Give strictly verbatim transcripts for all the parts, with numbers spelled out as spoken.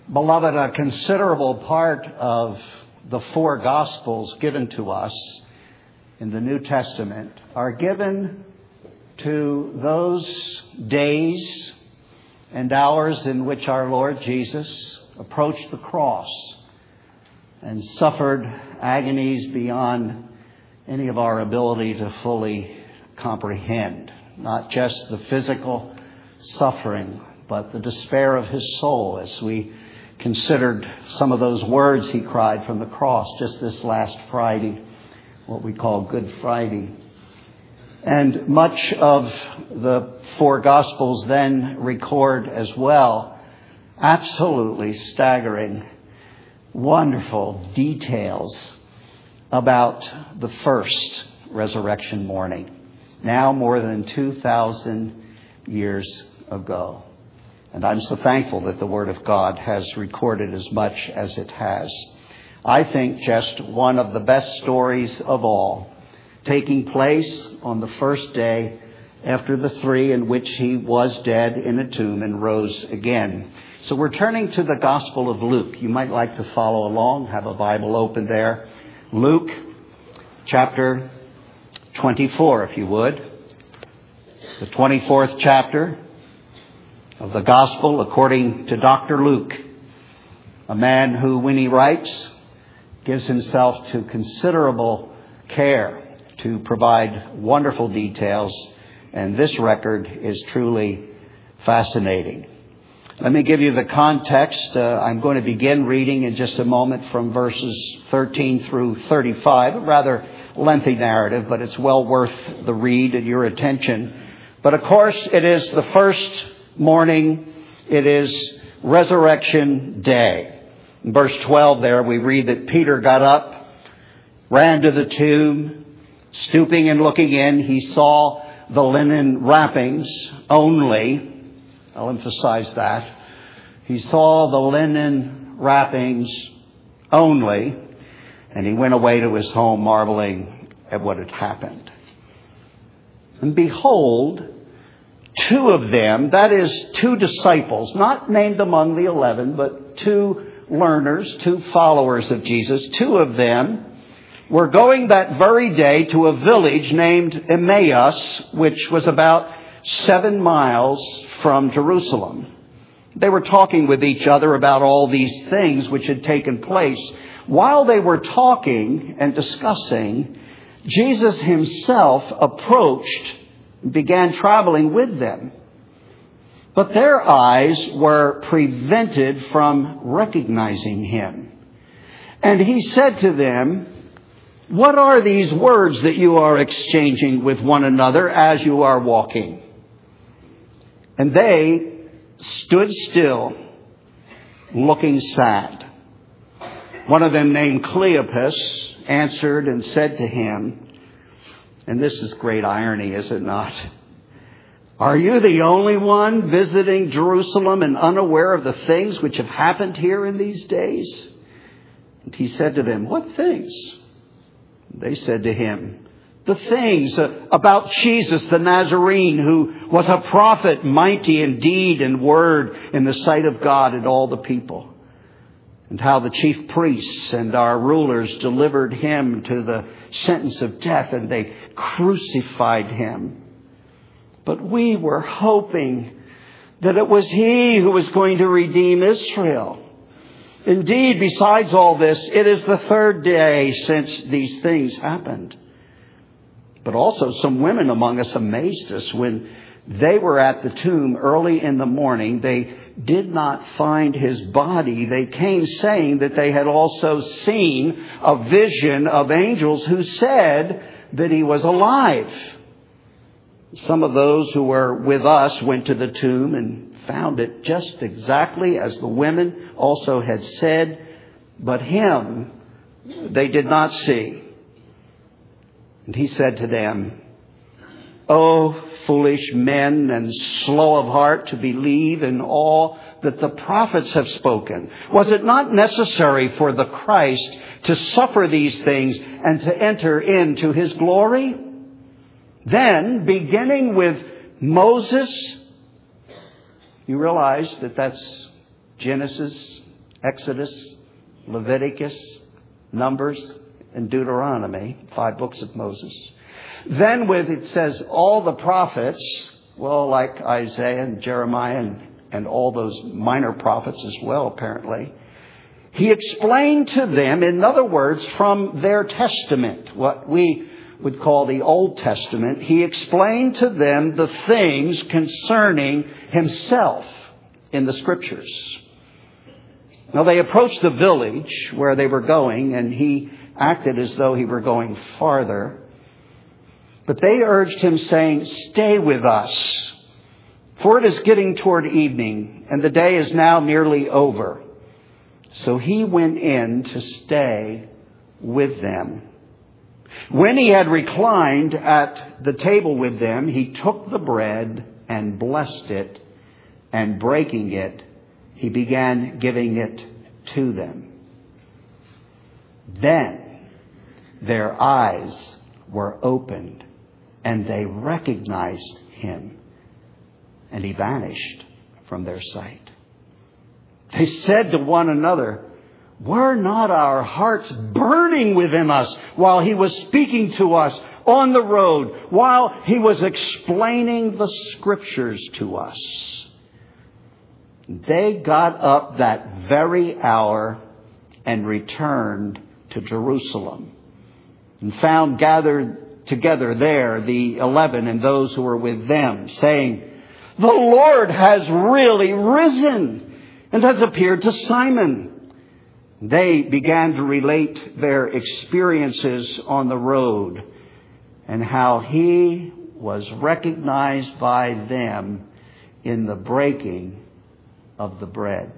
Beloved, a considerable part of the four Gospels given to us in the New Testament are given to those days and hours in which our Lord Jesus approached the cross and suffered agonies beyond any of our ability to fully comprehend. Not just the physical suffering, but the despair of his soul as we considered some of those words he cried from the cross just this last Friday, what we call Good Friday. And much of the four Gospels then record as well absolutely staggering, wonderful details about the first resurrection morning, now more than two thousand years ago. And I'm so thankful that the Word of God has recorded as much as it has. I think just one of the best stories of all, taking place on the first day after the three in which he was dead in a tomb and rose again. So we're turning to the Gospel of Luke. You might like to follow along, have a Bible open there. Luke chapter twenty-four, if you would. The twenty-fourth chapter of the Gospel according to Doctor Luke, a man who, when he writes, gives himself to considerable care to provide wonderful details, and this record is truly fascinating. Let me give you the context. Uh, I'm going to begin reading in just a moment from verses thirteen through thirty-five, a rather lengthy narrative, but it's well worth the read and your attention. But of course, it is the first morning. It is Resurrection Day. In verse twelve there, we read that Peter got up, ran to the tomb, stooping and looking in. He saw the linen wrappings only. I'll emphasize that. He saw the linen wrappings only, and he went away to his home marveling at what had happened. And behold, two of them, that is, two disciples, not named among the eleven, but two learners, two followers of Jesus, two of them were going that very day to a village named Emmaus, which was about seven miles from Jerusalem. They were talking with each other about all these things which had taken place. While they were talking and discussing, Jesus himself approached and began traveling with them. But their eyes were prevented from recognizing him. And he said to them, "What are these words that you are exchanging with one another as you are walking?" And they stood still, looking sad. One of them, named Cleopas, answered and said to him, and this is great irony, is it not? "Are you the only one visiting Jerusalem and unaware of the things which have happened here in these days?" And he said to them, "What things?" They said to him, "The things about Jesus the Nazarene, who was a prophet, mighty in deed and word in the sight of God and all the people. And how the chief priests and our rulers delivered him to the sentence of death, and they crucified him. But we were hoping that it was he who was going to redeem Israel. Indeed, besides all this, it is the third day since these things happened. But also some women among us amazed us. When they were at the tomb early in the morning, they did not find his body. They came saying that they had also seen a vision of angels who said that he was alive. Some of those who were with us went to the tomb and found it just exactly as the women also had said, but him they did not see." And he said to them, "O foolish men and slow of heart to believe in all that the prophets have spoken. Was it not necessary for the Christ to suffer these things and to enter into his glory?" Then, beginning with Moses, you realize that that's Genesis Exodus, Leviticus, Numbers, and Deuteronomy, five books of Moses. Then with, it says, all the prophets, well, like Isaiah and Jeremiah and, and all those minor prophets as well, apparently. He explained to them, in other words, from their testament, what we would call the Old Testament, he explained to them the things concerning himself in the Scriptures. Now they approached the village where they were going, and he acted as though he were going farther. But they urged him, saying, "Stay with us, for it is getting toward evening, and the day is now nearly over." So he went in to stay with them. When he had reclined at the table with them, he took the bread and blessed it, and breaking it, he began giving it to them. Then their eyes were opened, and they recognized him, and he vanished from their sight. They said to one another, "Were not our hearts burning within us while he was speaking to us on the road, while he was explaining the Scriptures to us?" They got up that very hour and returned to Jerusalem, and found gathered together there the eleven and those who were with them, saying, "The Lord has really risen and has appeared to Simon." They began to relate their experiences on the road and how he was recognized by them in the breaking of the bread.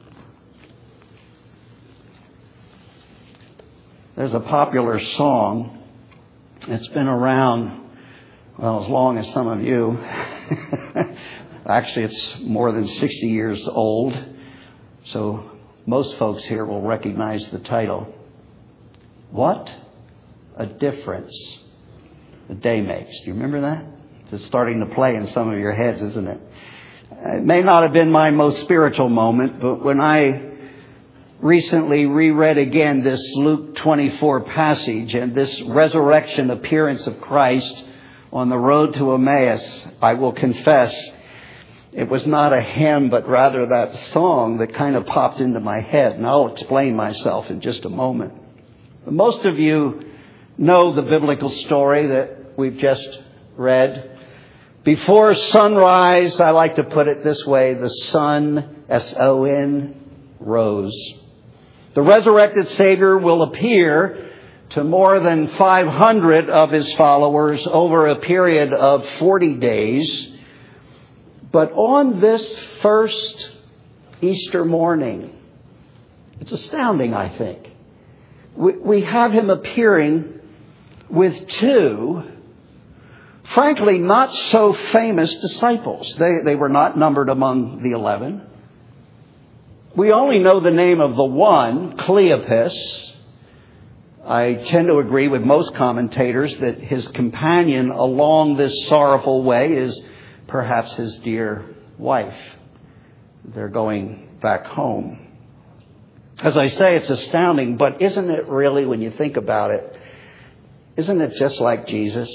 There's a popular song. It's been around, well, as long as some of you. Actually, it's more than sixty years old. So most folks here will recognize the title. What a difference a day makes. Do you remember that? It's starting to play in some of your heads, isn't it? It may not have been my most spiritual moment, but when I recently reread again this Luke twenty-four passage and this resurrection appearance of Christ on the road to Emmaus, I will confess it was not a hymn, but rather that song that kind of popped into my head. And I'll explain myself in just a moment. But most of you know the biblical story that we've just read. Before sunrise, I like to put it this way, the sun, S O N, rose. The resurrected Savior will appear to more than five hundred of his followers over a period of forty days. But on this first Easter morning, it's astounding, I think. We, we have him appearing with two, frankly, not so famous disciples. They, they were not numbered among the eleven. We only know the name of the one, Cleopas. I tend to agree with most commentators that his companion along this sorrowful way is perhaps his dear wife. They're going back home. As I say, it's astounding, but isn't it really, when you think about it, isn't it just like Jesus?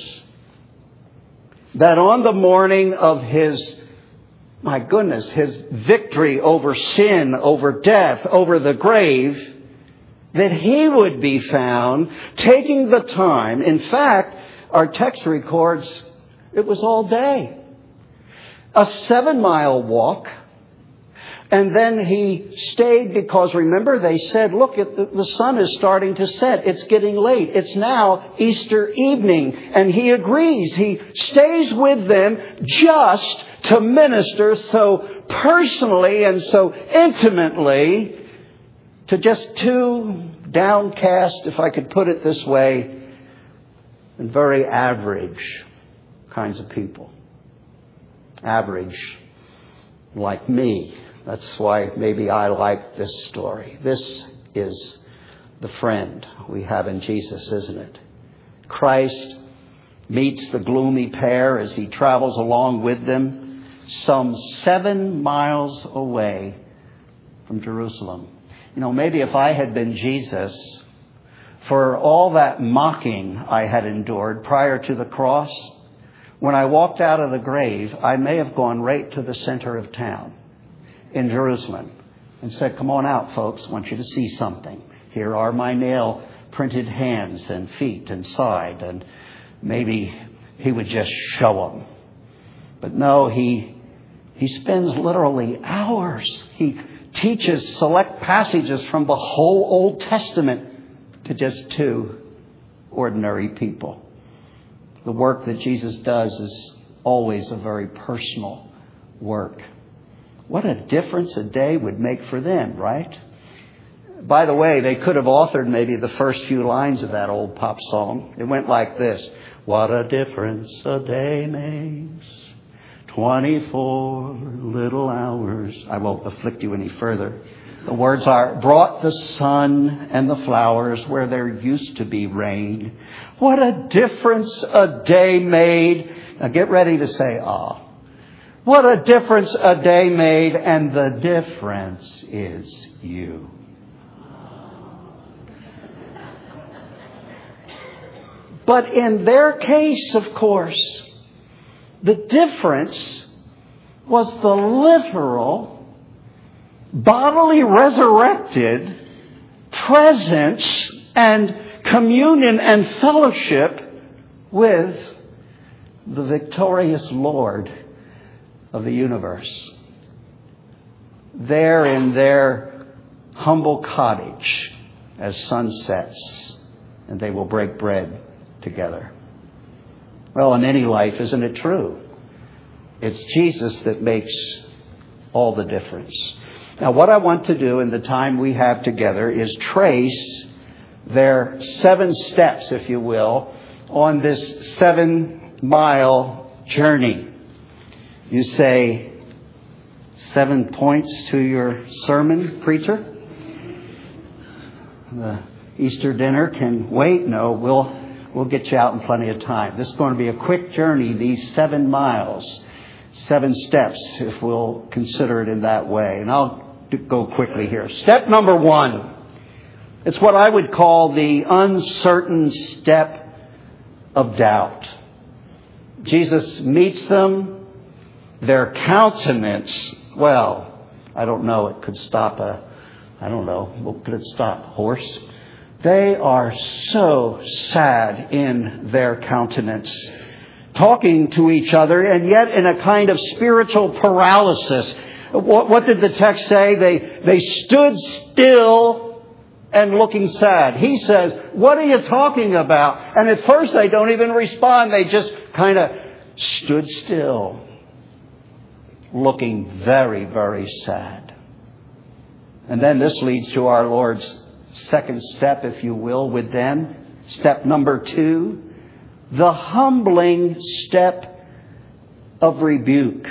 That on the morning of his, my goodness, his victory over sin, over death, over the grave, that he would be found taking the time. In fact, our text records it was all day. A seven mile walk. And then he stayed because, remember, they said, look, the sun is starting to set. It's getting late. It's now Easter evening. And he agrees. He stays with them just to minister so personally and so intimately to just two downcast, if I could put it this way, and very average kinds of people. Average like me. That's why maybe I like this story. This is the friend we have in Jesus, isn't it? Christ meets the gloomy pair as he travels along with them some seven miles away from Jerusalem. You know, maybe if I had been Jesus, for all that mocking I had endured prior to the cross, when I walked out of the grave, I may have gone right to the center of town in Jerusalem and said, come on out, folks. I want you to see something. Here are my nail printed hands and feet and side. And maybe he would just show them. But no, he, he spends literally hours. He teaches select passages from the whole Old Testament to just two ordinary people. The work that Jesus does is always a very personal work. What a difference a day would make for them, right? By the way, they could have authored maybe the first few lines of that old pop song. It went like this. What a difference a day makes. twenty-four little hours. I won't afflict you any further. The words are, brought the sun and the flowers where there used to be rain. What a difference a day made. Now get ready to say, ah. What a difference a day made, and the difference is you. But in their case, of course, the difference was the literal, bodily resurrected presence and communion and fellowship with the victorious Lord of the universe. There in their humble cottage as sun sets, and they will break bread together. Well, in any life, isn't it true? It's Jesus that makes all the difference. Now, what I want to do in the time we have together is trace their seven steps, if you will, on this seven-mile journey. You say, seven points to your sermon, preacher? The Easter dinner can wait? No, we'll we'll get you out in plenty of time. This is going to be a quick journey, these seven miles, seven steps, if we'll consider it in that way. And I'll go quickly here. Step number one. It's what I would call the uncertain step of doubt. Jesus meets them. Their countenance, well, I don't know. It could stop a, I don't know. What could it stop? Horse? They are so sad in their countenance, talking to each other, and yet in a kind of spiritual paralysis. What, what did the text say? They, they stood still and looking sad. He says, what are you talking about? And at first they don't even respond. They just kind of stood still, looking very, very sad. And then this leads to our Lord's second step, if you will, with them. Step number two, the humbling step of rebuke.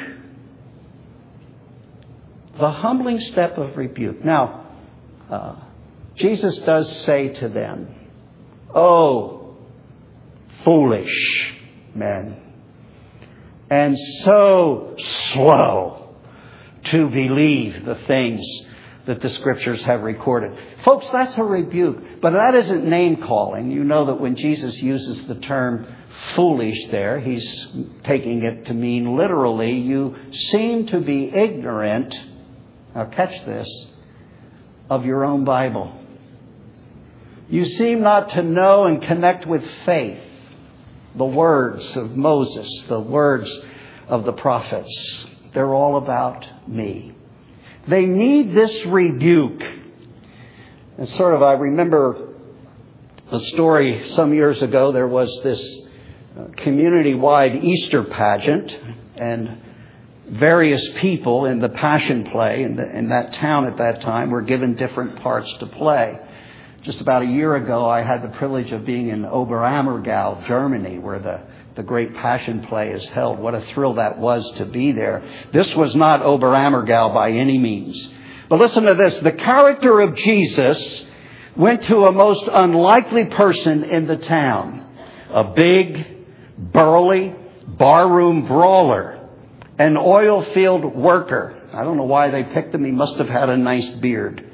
The humbling step of rebuke. Now, uh, Jesus does say to them, oh, foolish men, and so slow to believe the things that the Scriptures have recorded. Folks, that's a rebuke, but that isn't name-calling. You know that when Jesus uses the term foolish there, he's taking it to mean literally, you seem to be ignorant, now catch this, of your own Bible. You seem not to know and connect with faith the words of Moses, the words of the prophets. They're all about me. They need this rebuke. And sort of, I remember a story some years ago. There was this community-wide Easter pageant, and various people in the Passion Play in, the, in that town at that time were given different parts to play. Just about a year ago, I had the privilege of being in Oberammergau, Germany, where the, the great Passion Play is held. What a thrill that was to be there. This was not Oberammergau by any means. But listen to this. The character of Jesus went to a most unlikely person in the town. A big, burly, barroom brawler. An oil field worker. I don't know why they picked him. He must have had a nice beard.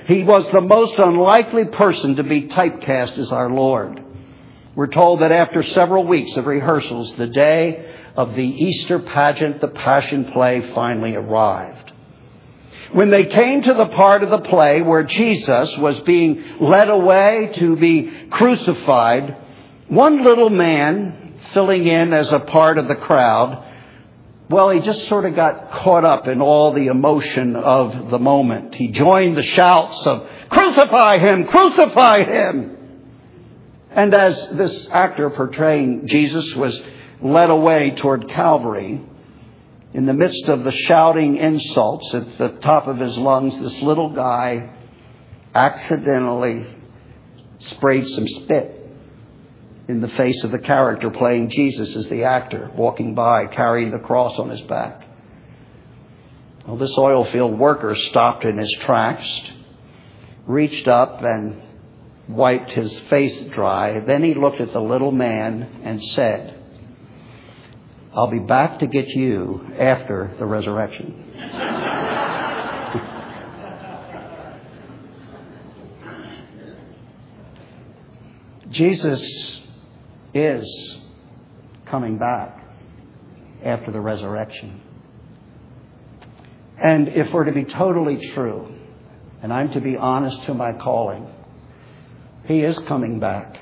He was the most unlikely person to be typecast as our Lord. We're told that after several weeks of rehearsals, the day of the Easter pageant, the Passion Play, finally arrived. When they came to the part of the play where Jesus was being led away to be crucified, one little man filling in as a part of the crowd, well, he just sort of got caught up in all the emotion of the moment. He joined the shouts of, "Crucify him! Crucify him!" And as this actor portraying Jesus was led away toward Calvary, in the midst of the shouting insults at the top of his lungs, this little guy accidentally sprayed some spit in the face of the character playing Jesus as the actor, walking by, carrying the cross on his back. Well, this oil field worker stopped in his tracks, reached up and wiped his face dry. Then he looked at the little man and said, "I'll be back to get you after the resurrection." Jesus is coming back after the resurrection. And if we're to be totally true, and I'm to be honest to my calling, He is coming back.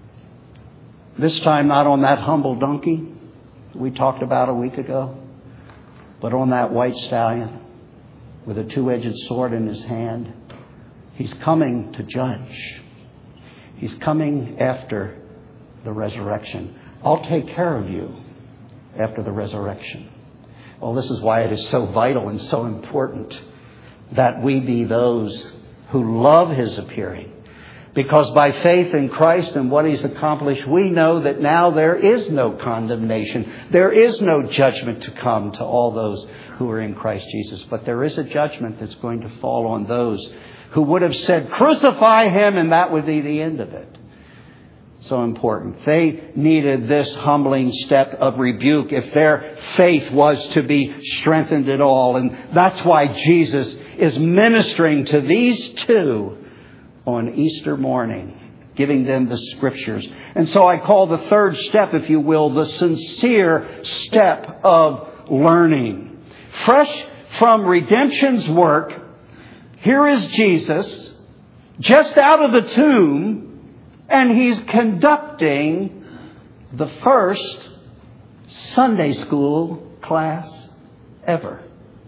This time not on that humble donkey we talked about a week ago, but on that white stallion with a two-edged sword in his hand. He's coming to judge. He's coming after the resurrection. I'll take care of you after the resurrection. Well, this is why it is so vital and so important that we be those who love His appearing. Because by faith in Christ and what He's accomplished, we know that now there is no condemnation. There is no judgment to come to all those who are in Christ Jesus. But there is a judgment that's going to fall on those who would have said, "Crucify Him," and that would be the end of it. So important. They needed this humbling step of rebuke if their faith was to be strengthened at all. And that's why Jesus is ministering to these two on Easter morning, giving them the Scriptures. And so I call the third step, if you will, the sincere step of learning. Fresh from redemption's work, here is Jesus, just out of the tomb, and He's conducting the first Sunday school class ever.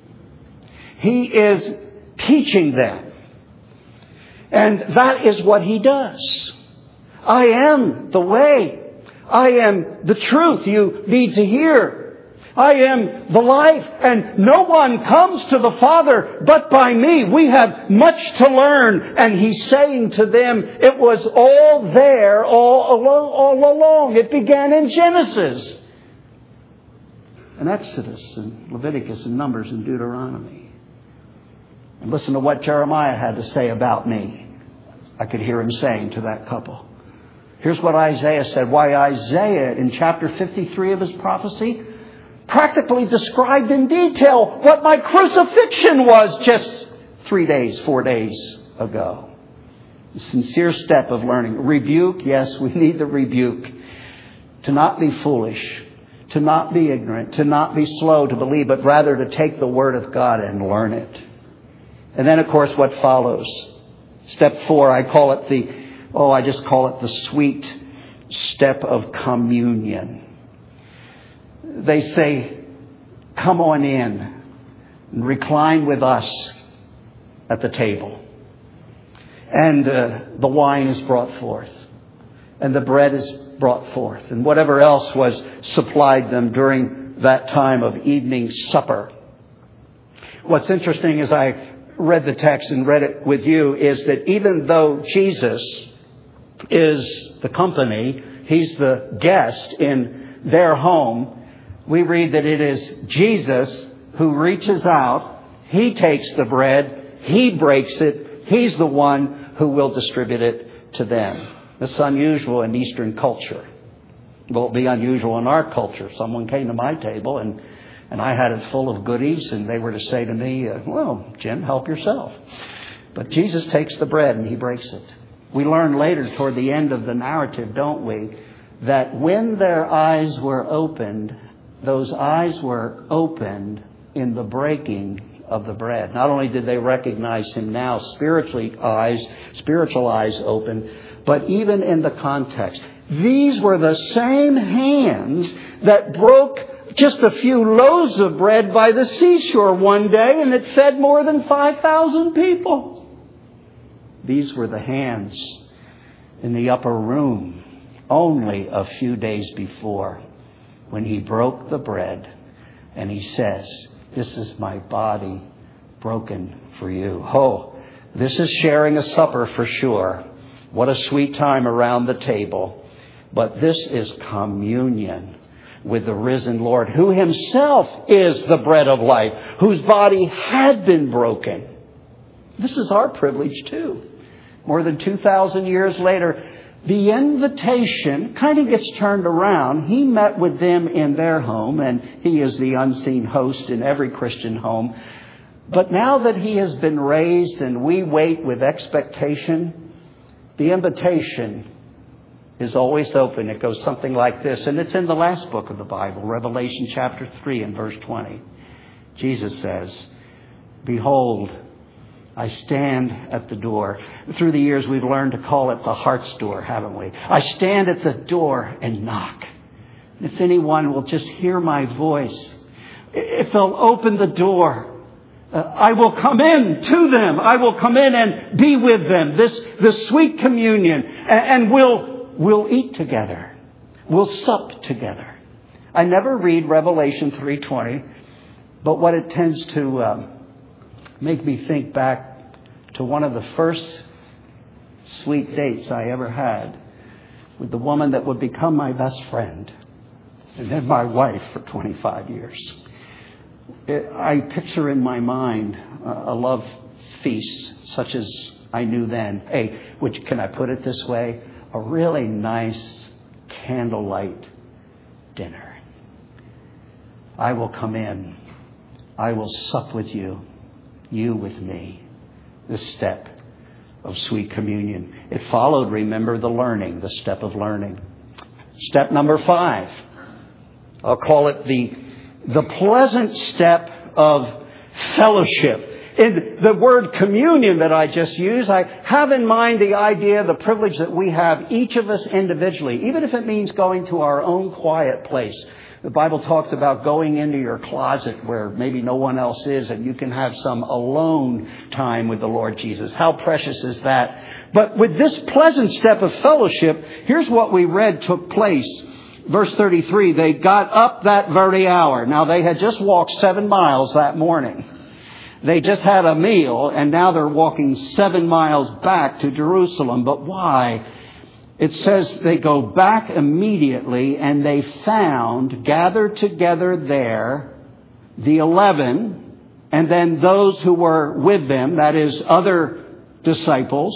He is teaching them. And that is what He does. I am the way. I am the truth you need to hear. I am the life, and no one comes to the Father but by me. We have much to learn. And He's saying to them, it was all there all along. All along. It began in Genesis, and Exodus, and Leviticus, and Numbers, and Deuteronomy. And listen to what Jeremiah had to say about me. I could hear him saying to that couple. Here's what Isaiah said. Why, Isaiah in chapter fifty-three of his prophecy practically described in detail what my crucifixion was just three days, four days ago. The sincere step of learning. Rebuke, yes, we need the rebuke. To not be foolish, to not be ignorant, to not be slow to believe, but rather to take the Word of God and learn it. And then, of course, what follows. Step four, I call it the, oh, I just call it the sweet step of communion. They say, "Come on in and recline with us at the table." And uh, the wine is brought forth, and the bread is brought forth, and whatever else was supplied them during that time of evening supper. What's interesting as I read the text and read it with you is that even though Jesus is the company, He's the guest in their home, we read that it is Jesus who reaches out. He takes the bread. He breaks it. He's the one who will distribute it to them. It's unusual in Eastern culture. Will it be unusual in our culture? Someone came to my table and, and I had it full of goodies, and they were to say to me, uh, "Well, Jim, help yourself." But Jesus takes the bread and he breaks it. We learn later toward the end of the narrative, don't we, that when their eyes were opened, those eyes were opened in the breaking of the bread. Not only did they recognize him now, spiritually eyes, spiritual eyes open, but even in the context. These were the same hands that broke just a few loaves of bread by the seashore one day, and it fed more than five thousand people. These were the hands in the upper room only a few days before, when he broke the bread and he says, "This is my body broken for you." Oh, this is sharing a supper for sure. What a sweet time around the table. But this is communion with the risen Lord, who himself is the bread of life, whose body had been broken. This is our privilege too. More than two thousand years later, the invitation kind of gets turned around. He met with them in their home, and he is the unseen host in every Christian home. But now that he has been raised and we wait with expectation, the invitation is always open. It goes something like this, and it's in the last book of the Bible, Revelation chapter three and verse twenty. Jesus says, "Behold, I stand at the door." Through the years, we've learned to call it the heart's door, haven't we? "I stand at the door and knock. If anyone will just hear my voice, if they'll open the door, uh, I will come in to them. I will come in and be with them." This, this sweet communion, and, and we'll, we'll eat together. We'll sup together. I never read Revelation three twenty, but what it tends to um, make me think back to one of the first sweet dates I ever had with the woman that would become my best friend and then my wife for twenty-five years. It, I picture in my mind a love feast such as I knew then. Hey, which, can I put it this way? A really nice candlelight dinner. I will come in. I will sup with you. You with me. This step of sweet communion. It followed, remember, the learning, the step of learning. Step number five. I'll call it the, the pleasant step of fellowship. In the word communion that I just used, I have in mind the idea, the privilege that we have, each of us individually, even if it means going to our own quiet place. The Bible talks about going into your closet where maybe no one else is, and you can have some alone time with the Lord Jesus. How precious is that? But with this pleasant step of fellowship, here's what we read took place. Verse thirty-three, they got up that very hour. Now, they had just walked seven miles that morning. They just had a meal, and now they're walking seven miles back to Jerusalem. But why? It says they go back immediately, and they found gathered together there the eleven, and then those who were with them, that is, other disciples,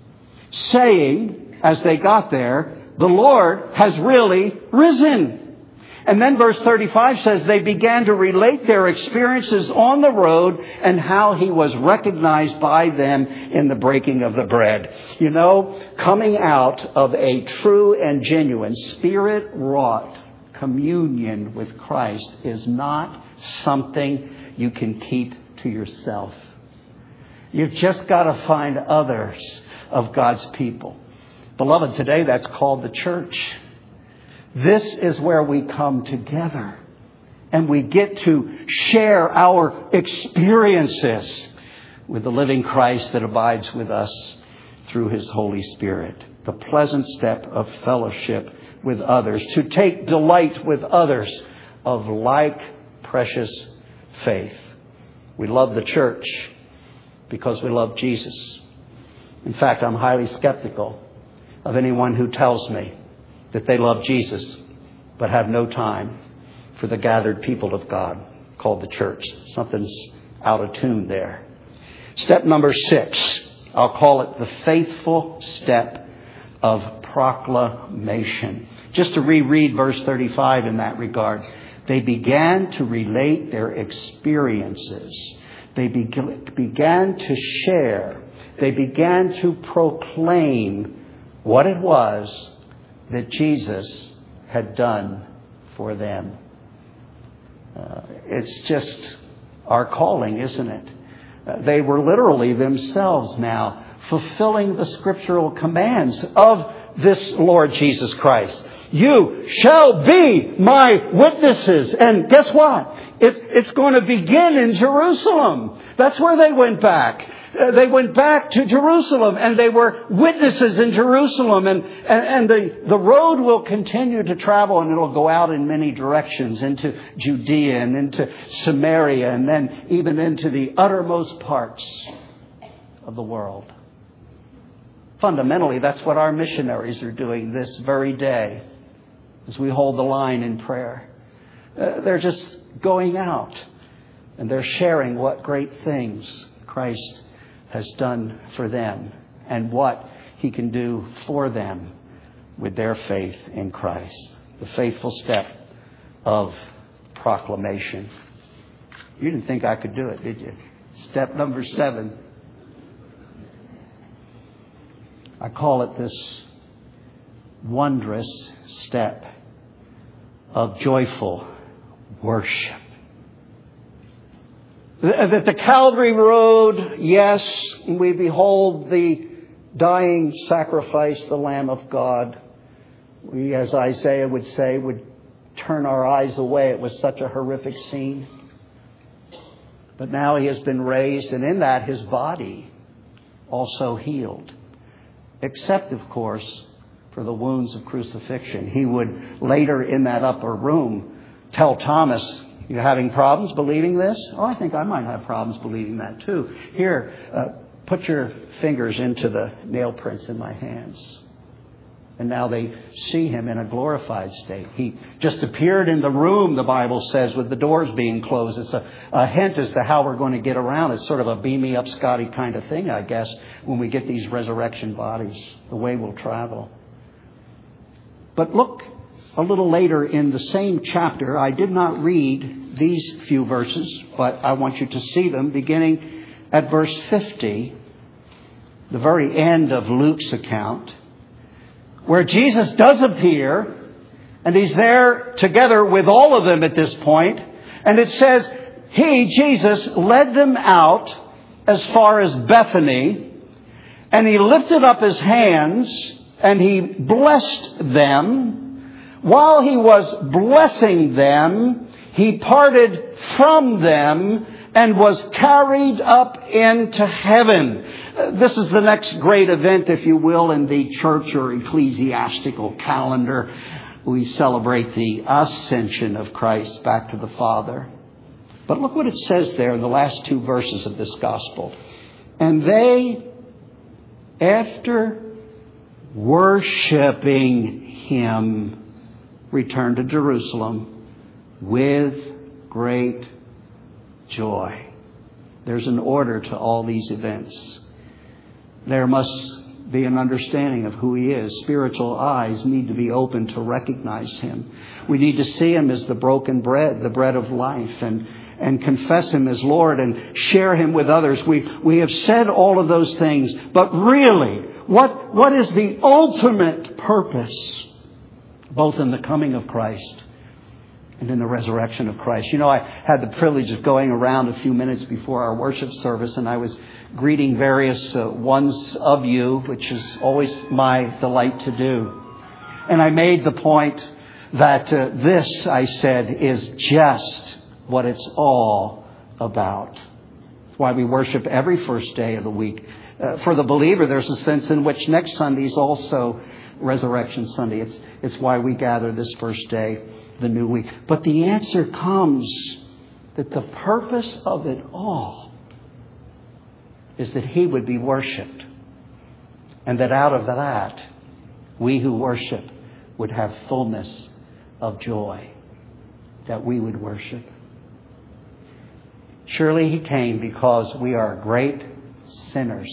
saying, as they got there, "The Lord has really risen." And then verse thirty-five says they began to relate their experiences on the road and how he was recognized by them in the breaking of the bread. You know, coming out of a true and genuine Spirit-wrought communion with Christ is not something you can keep to yourself. You've just got to find others of God's people. Beloved, today that's called the church. This is where we come together and we get to share our experiences with the living Christ that abides with us through his Holy Spirit. The pleasant step of fellowship with others, to take delight with others of like precious faith. We love the church because we love Jesus. In fact, I'm highly skeptical of anyone who tells me that they love Jesus but have no time for the gathered people of God called the church. Something's out of tune there. Step number six, I'll call it the faithful step of proclamation. Just to reread verse thirty-five in that regard. They began to relate their experiences. They began to share they began to proclaim what it was that Jesus had done for them. Uh, it's just our calling, isn't it? Uh, they were literally themselves now fulfilling the scriptural commands of this Lord Jesus Christ. You shall be my witnesses. And guess what? It's, it's going to begin in Jerusalem. That's where they went back. Uh, they went back to Jerusalem, and they were witnesses in Jerusalem. And, and, and the, the road will continue to travel, and it'll go out in many directions, into Judea and into Samaria, and then even into the uttermost parts of the world. Fundamentally, that's what our missionaries are doing this very day as we hold the line in prayer. Uh, they're just going out, and they're sharing what great things Christ has done for them and what He can do for them with their faith in Christ. The faithful step of proclamation. You didn't think I could do it, did you? Step number seven. I call it this wondrous step of joyful worship. That the Calvary Road, yes, we behold the dying sacrifice, the Lamb of God. We, as Isaiah would say, would turn our eyes away. It was such a horrific scene. But now He has been raised, and in that His body also healed. Except, of course, for the wounds of crucifixion. He would later in that upper room tell Thomas, "You having problems believing this?" "Oh, I think I might have problems believing that too. Here, uh, put your fingers into the nail prints in my hands." And now they see Him in a glorified state. He just appeared in the room, the Bible says, with the doors being closed. It's a, a hint as to how we're going to get around. It's sort of a beam me up, Scotty kind of thing, I guess, when we get these resurrection bodies, the way we'll travel. But look a little later in the same chapter. I did not read these few verses, but I want you to see them beginning at verse fifty, the very end of Luke's account, where Jesus does appear, and He's there together with all of them at this point. And it says, He, Jesus, led them out as far as Bethany, and He lifted up His hands, and He blessed them. While He was blessing them, He parted from them and was carried up into heaven. This is the next great event, if you will, in the church or ecclesiastical calendar. We celebrate the ascension of Christ back to the Father. But look what it says there in the last two verses of this gospel. And they, after worshiping Him, returned to Jerusalem with great joy. There's an order to all these events. There must be an understanding of who He is. Spiritual eyes need to be open to recognize Him. We need to see Him as the broken bread, the bread of life, and, and confess Him as Lord and share Him with others. We, we have said all of those things, but really, what, what is the ultimate purpose, both in the coming of Christ and in the resurrection of Christ? You know, I had the privilege of going around a few minutes before our worship service, and I was greeting various uh, ones of you, which is always my delight to do. And I made the point that uh, this, I said, is just what it's all about. That's why we worship every first day of the week. Uh, for the believer, there's a sense in which next Sunday is also Resurrection Sunday. It's, it's why we gather this first day, the new week. But the answer comes that the purpose of it all is that He would be worshipped. And that out of that, we who worship would have fullness of joy. That we would worship. Surely He came because we are great sinners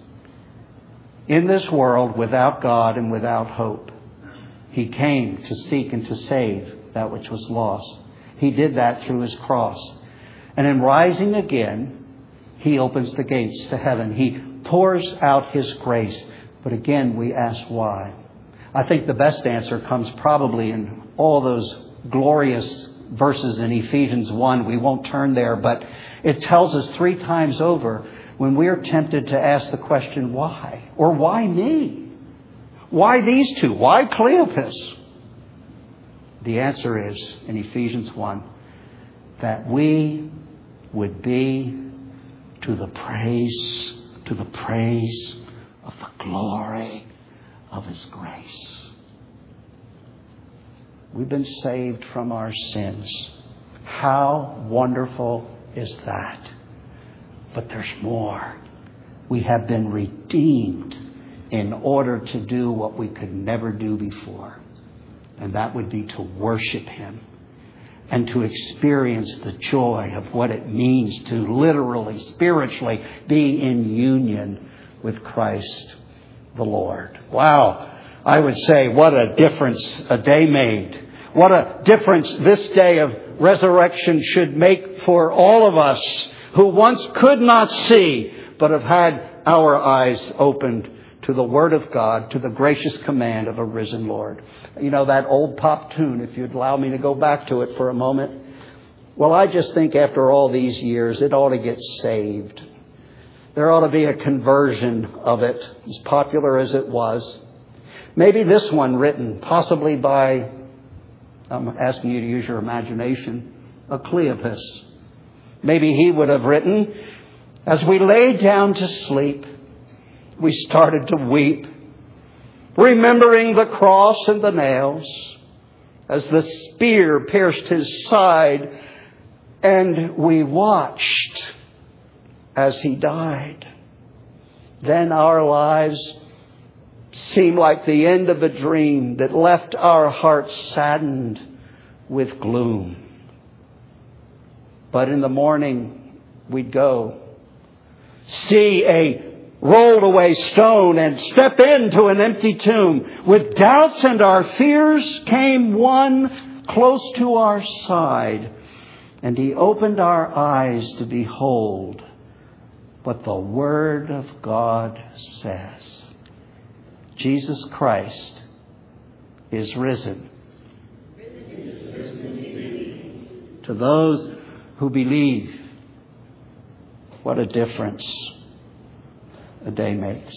in this world without God and without hope. He came to seek and to save that which was lost. He did that through His cross. And in rising again, He opens the gates to heaven. He pours out His grace. But again, we ask why. I think the best answer comes probably in all those glorious verses in Ephesians one. We won't turn there, but it tells us three times over when we are tempted to ask the question, why? Or why me? Why these two? Why Cleopas? The answer is in Ephesians one that we would be to the praise, to the praise of the glory of His grace. We've been saved from our sins. How wonderful is that? But there's more. We have been redeemed in order to do what we could never do before. And that would be to worship Him and to experience the joy of what it means to literally, spiritually be in union with Christ the Lord. Wow. I would say what a difference a day made. What a difference this day of resurrection should make for all of us who once could not see, but have had our eyes opened to the Word of God, to the gracious command of a risen Lord. You know, that old pop tune, if you'd allow me to go back to it for a moment. Well, I just think after all these years, it ought to get saved. There ought to be a conversion of it, as popular as it was. Maybe this one written, possibly by, I'm asking you to use your imagination, a Cleopas. Maybe he would have written, as we laid down to sleep, we started to weep, remembering the cross and the nails, as the spear pierced His side, and we watched as He died. Then our lives seemed like the end of a dream that left our hearts saddened with gloom. But in the morning, we'd go, see a rolled away stone, and step into an empty tomb. With doubts and our fears came one close to our side, and He opened our eyes to behold what the Word of God says. Jesus Christ is risen. To those who believe, what a difference a day makes.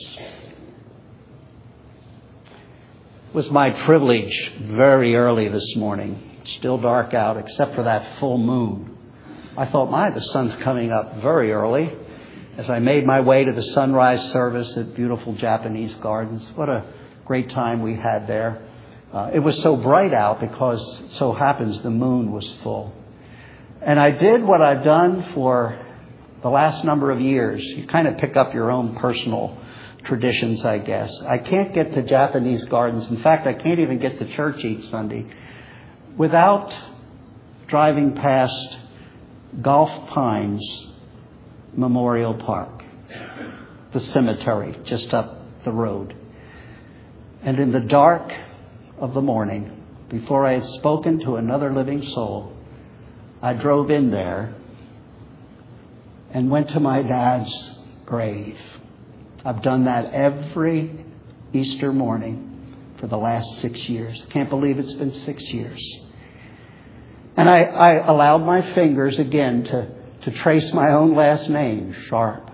It was my privilege very early this morning, still dark out except for that full moon. I thought, my, the sun's coming up very early. As I made my way to the sunrise service at beautiful Japanese Gardens, what a great time we had there. Uh, it was so bright out because it so happens the moon was full. And I did what I've done for the last number of years. You kind of pick up your own personal traditions, I guess. I can't get to Japanese Gardens. In fact, I can't even get to church each Sunday without driving past Gulf Pines Memorial Park, the cemetery just up the road. And in the dark of the morning, before I had spoken to another living soul, I drove in there and went to my dad's grave. I've done that every Easter morning for the last six years. I can't believe it's been six years. And I, I allowed my fingers again to, to trace my own last name, Sharp.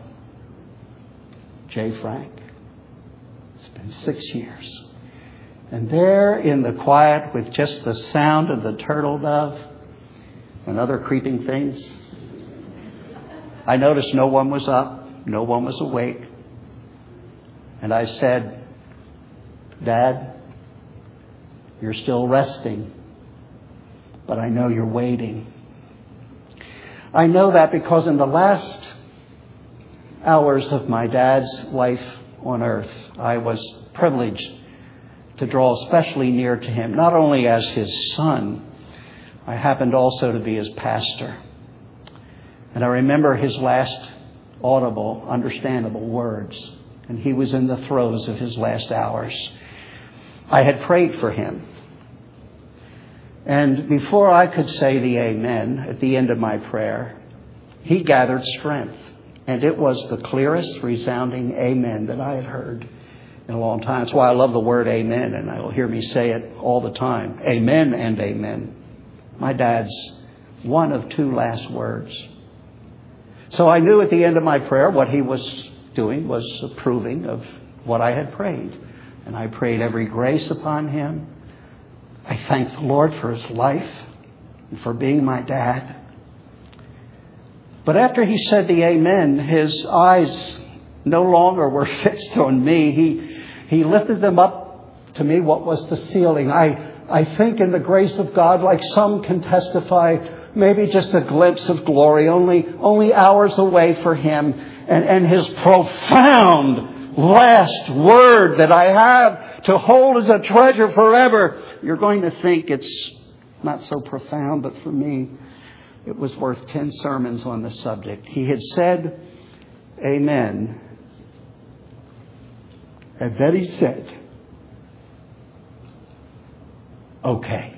J. Frank. It's been six years. And there in the quiet with just the sound of the turtle dove and other creeping things, I noticed no one was up, no one was awake. And I said, Dad, you're still resting, but I know you're waiting. I know that because in the last hours of my dad's life on earth, I was privileged to draw especially near to him, not only as his son, I happened also to be his pastor. And I remember his last audible, understandable words. And he was in the throes of his last hours. I had prayed for him. And before I could say the amen at the end of my prayer, he gathered strength. And it was the clearest, resounding amen that I had heard in a long time. That's why I love the word amen, and you'll hear me say it all the time. Amen and amen. My dad's one of two last words. So I knew at the end of my prayer what he was doing was approving of what I had prayed. And I prayed every grace upon him. I thanked the Lord for his life and for being my dad. But after he said the amen, his eyes no longer were fixed on me. He, he lifted them up to me, what was the ceiling. I, I think in the grace of God, like some can testify, maybe just a glimpse of glory, only, only hours away for him. And, and his profound last word that I have to hold as a treasure forever. You're going to think it's not so profound, but for me, it was worth ten sermons on the subject. He had said, amen. And then he said, okay.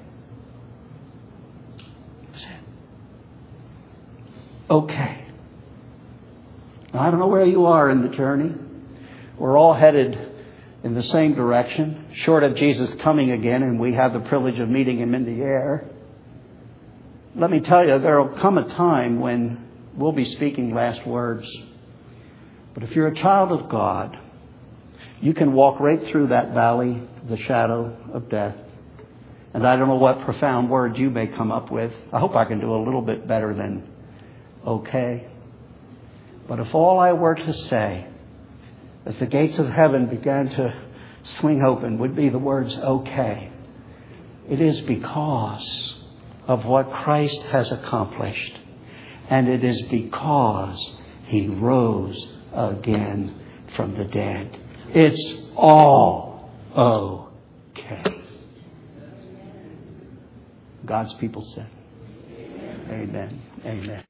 Okay. Now, I don't know where you are in the journey. We're all headed in the same direction, short of Jesus coming again, and we have the privilege of meeting him in the air. Let me tell you, there will come a time when we'll be speaking last words. But if you're a child of God, you can walk right through that valley, the shadow of death. And I don't know what profound words you may come up with. I hope I can do a little bit better than okay. But if all I were to say, as the gates of heaven began to swing open, would be the words okay, it is because of what Christ has accomplished. And it is because he rose again from the dead. It's all okay. God's people said, amen. Amen. Amen.